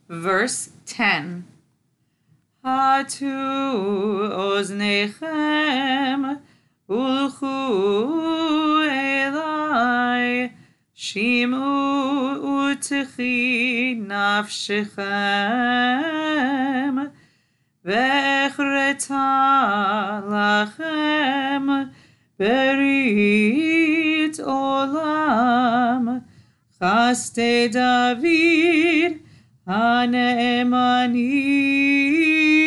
Verse 10. Hatu oznechem ulchu elai shimu utechi nafshechem vechreta lachem berit olam chaste David Hane'emani